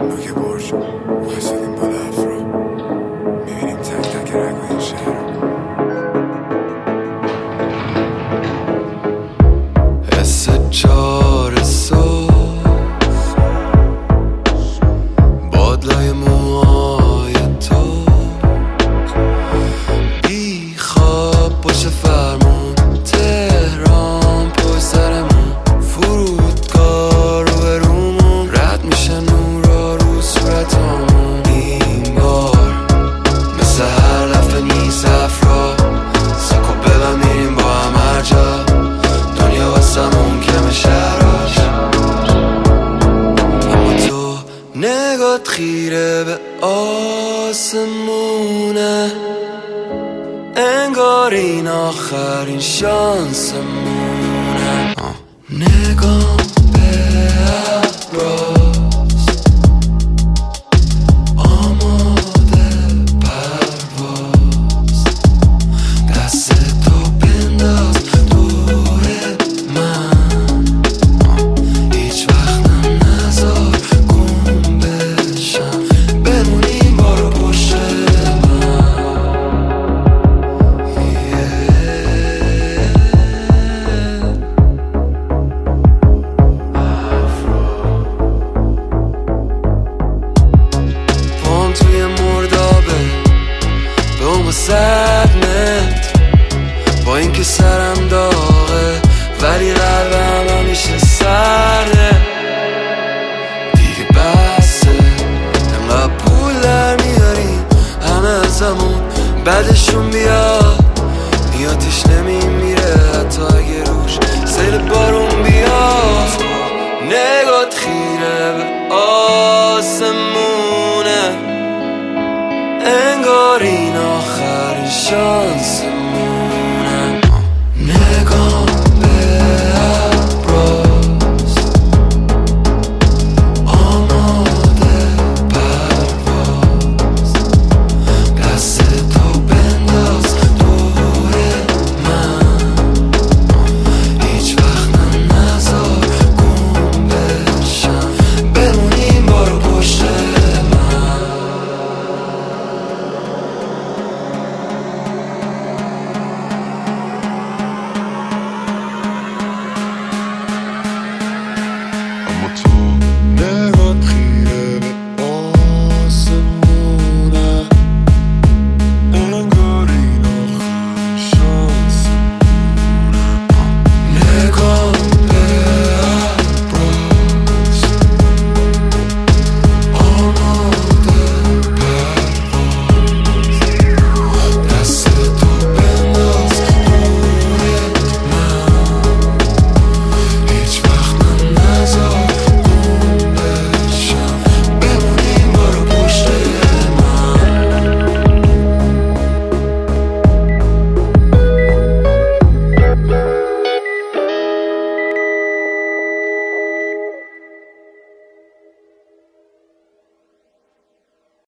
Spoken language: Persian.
نوک برج وایسادیم بالا افرا، میبینیم تک تک رنگ این شهر. حس 4 صبح، بادلای موهای تو، بی خواب پشت فرمون، تهران پشت سرمون، فرودگاه رو برومون، رد میشه نورا رو صورتامون. این بار مثل هر دفعه نیست افرا، سکو ببن میریم با هم هر جا، دنیا واسمون کم شراش. اما تو نگات خیره به آسمونه، انگار این آخرین شانسمونه. نگام به ابراست، آماده پرواز، دست تو بنداز دور من، هیچ وقتم نذار گم بشم، بمونیم بارو پشت توی مردابه به اون 100 متر، با اینکه سرم داغه ولی قلبم همیشه سرده. دیگه بسه انقدر پول در میاریم همه ازمون، بعدشون بیا